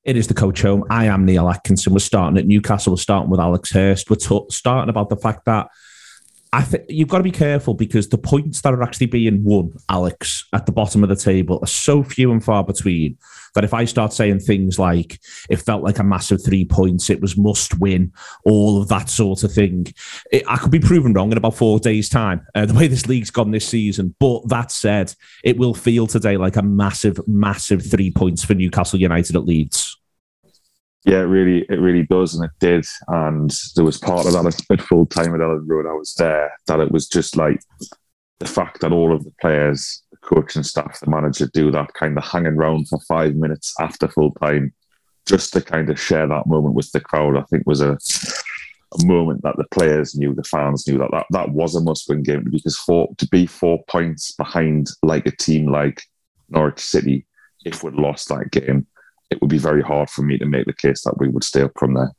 It is the coach home. I am Neil Atkinson. We're starting at Newcastle. We're starting with Alex Hurst. We're starting about the fact that I think you've got to be careful because the points that are actually being won, Alex, at the bottom of the table are so few and far between that if I start saying things like it felt like a massive 3 points, it was must win, all of that sort of thing, I could be proven wrong in about 4 days' time, the way this league's gone this season. But that said, it will feel today like a massive, massive 3 points for Newcastle United at Leeds. Yeah, it really does, and it did. And there was part of that at full time at Ellen Road. I was there. That it was just like the fact that all of the players, the coach and staff, the manager do that kind of hanging around for 5 minutes after full time, just to kind of share that moment with the crowd. I think was a moment that the players knew, the fans knew that was a must-win game because to be 4 points behind like a team like Norwich City, if we'd lost that game, it would be very hard for me to make the case that we would stay up from there.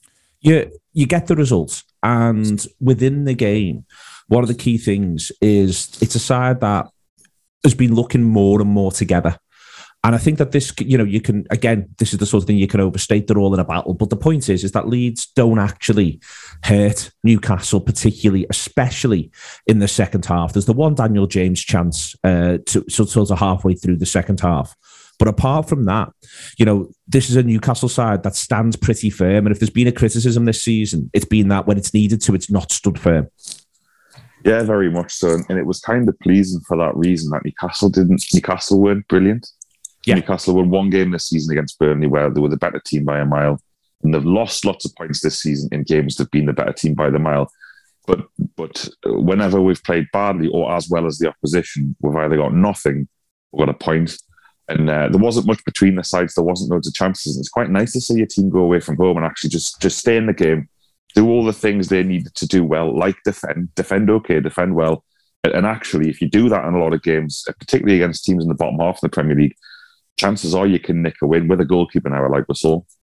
You get the results, and within the game, one of the key things is it's a side that has been looking more and more together. And I think that this, you can, again, this is the sort of thing you can overstate. They're all in a battle. But the point is that Leeds don't actually hurt Newcastle particularly, especially in the second half. There's the one Daniel James chance sort of halfway through the second half. But apart from that, this is a Newcastle side that stands pretty firm. And if there's been a criticism this season, it's been that when it's needed to, it's not stood firm. Yeah, very much so. And it was kind of pleasing for that reason that Newcastle weren't brilliant. Yeah. Newcastle won one game this season against Burnley where they were the better team by a mile. And they've lost lots of points this season in games that have been the better team by the mile. But whenever we've played badly or as well as the opposition, we've either got nothing or got a point. And there wasn't much between the sides. There wasn't loads of chances. And it's quite nice to see your team go away from home and actually just stay in the game, do all the things they needed to do well, like defend okay, defend well. And actually, if you do that in a lot of games, particularly against teams in the bottom half of the Premier League, chances are you can nick a win with a goalkeeping error like we saw.